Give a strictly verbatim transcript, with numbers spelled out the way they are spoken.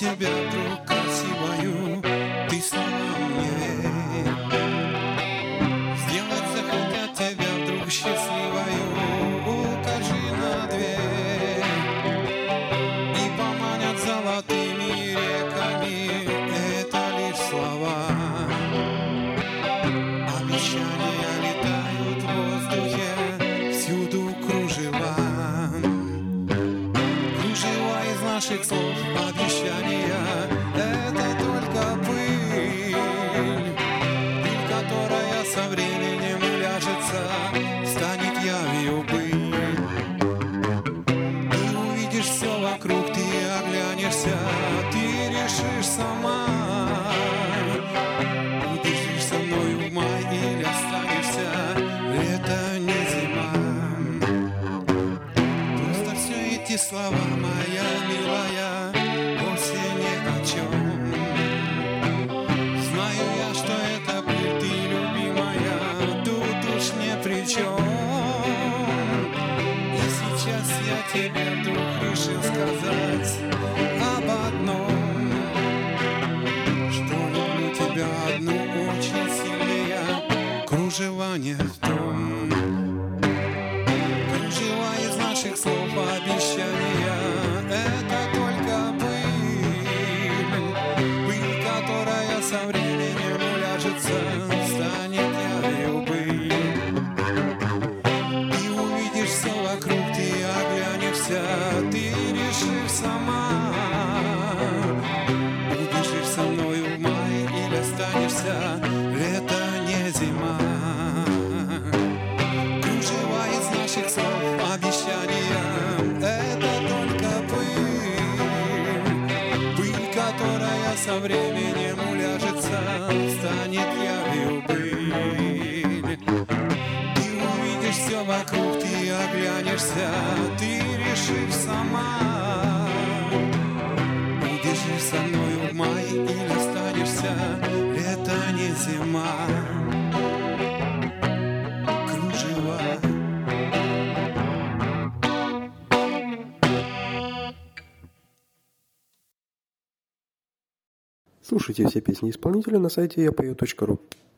тебя вдруг красивою, ты снова мне. Сделать захотят тебя вдруг счастливою, укажи на дверь. И поманят золотыми реками, это лишь слова. Обещания летают в воздухе, всюду кружева. Кружева из наших слов, обещания — это только пыль, пыль, которая со временем уляжется, станет явью быль. Ты увидишь все вокруг, ты оглянешься, ты решишь сама, убежишь со мною в май или останешься, лето не зима. Просто все эти слова, моя милая, вовсе ни о чем. Знаю я, что это пыль, ты любимая, тут уж не при чем. И сейчас я тебе вдруг решил сказать об одном, что люблю тебя одну очень сильнее, кружева не в том. Кружева из наших слов, обещания — это только пыль, пыль, которая со временем уляжется, станет явью быль. Ты увидишь все вокруг, ты оглянешься, ты решишь сама, убежишь со мною в май или останешься, лето не зима. Кружева из наших слов, обещания — это только пыль, пыль, которая со временем уляжется, станет явью быль. Ты увидишь все вокруг, ты оглянешься, ты решишь сама, убежишь со мною в май или останешься, лето не зима. Кружева. Слушайте все песни исполнителя на сайте я пою точка ру.